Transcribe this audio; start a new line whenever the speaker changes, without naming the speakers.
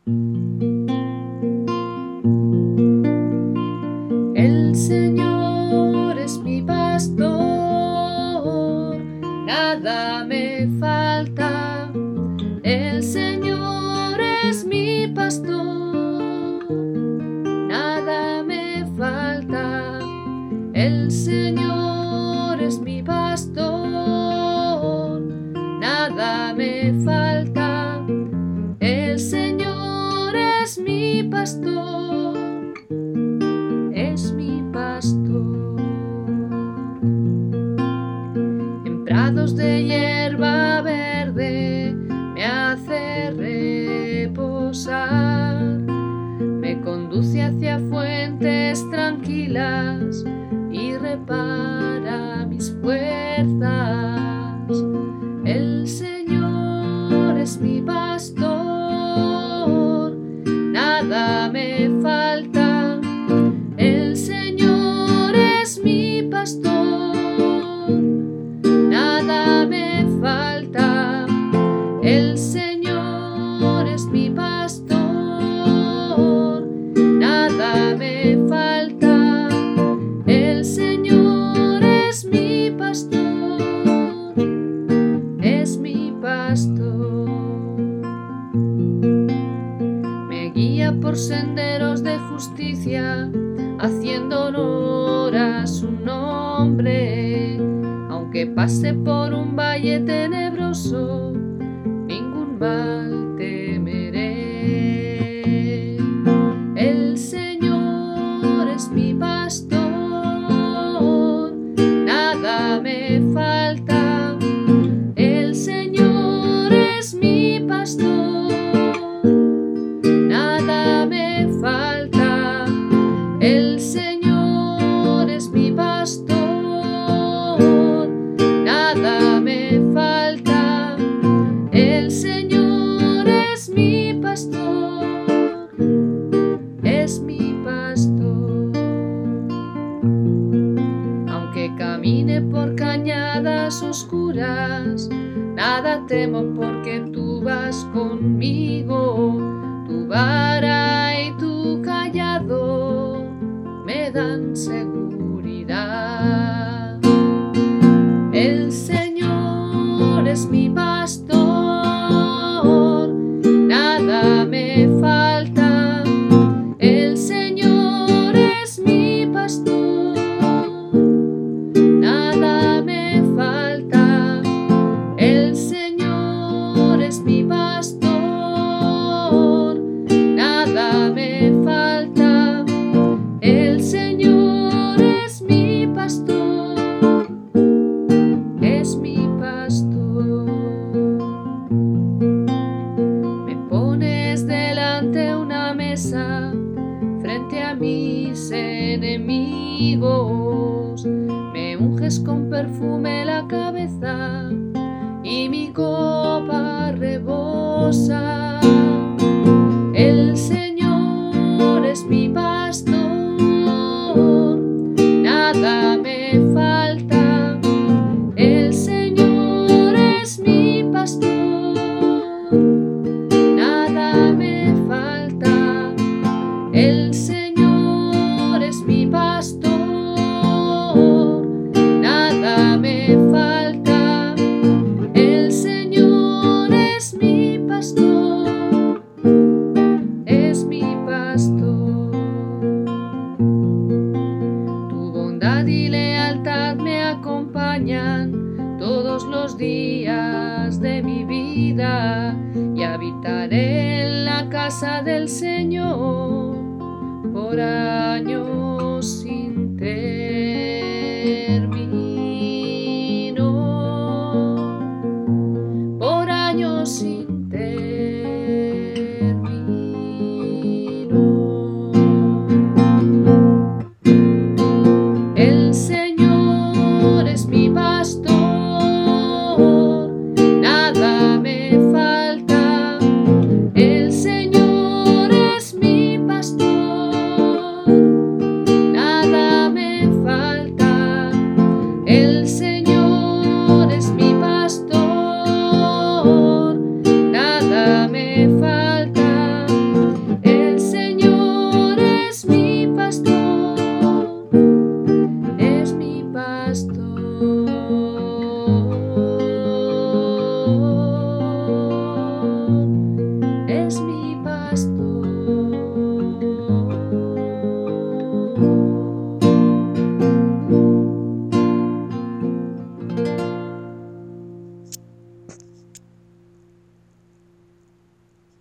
El Señor es mi pastor, nada me falta. El Señor es mi pastor, nada me falta. El Señor es mi pastor, nada me falta. El Señor es mi pastor, es mi pastor. En prados de hierba verde me hace reposar, me conduce hacia fuentes tranquilas y repara mis fuerzas. El Señor es mi pastor, nada me falta. El Señor es mi pastor, nada me falta. El Señor es mi pastor, nada me falta. El Señor es mi pastor, es mi pastor. Me guía por senderos de justicia, haciendo honor a su nombre. Aunque pase por un valle tenebroso, ningún mal temeré. El Señor es mi pastor, nada me falta. El Señor es mi pastor, nada me falta. El Señor es mi pastor, nada me falta. El Señor es mi pastor, es mi pastor. Aunque camine por cañadas oscuras, nada temo porque tú vas conmigo. Tu vara y tu callado me dan seguridad. El Señor es mi pastor, nada me falta. El Señor es mi pastor, nada me falta. El Señor es mi pastor, nada me falta. El Señor es mi pastor, es mi pastor. Me pones delante una mesa frente a mis enemigos, me unges con perfume la cabeza y mi copa rebosa. El Señor es mi pastor, nada me falta. El Señor es mi pastor, nada me falta. El Señor es mi pastor, nada me falta. El Señor es mi pastor, es mi pastor. Tu bondad y lealtad me acompañan todos los días de mi vida, y habitaré en la casa del Señor por años.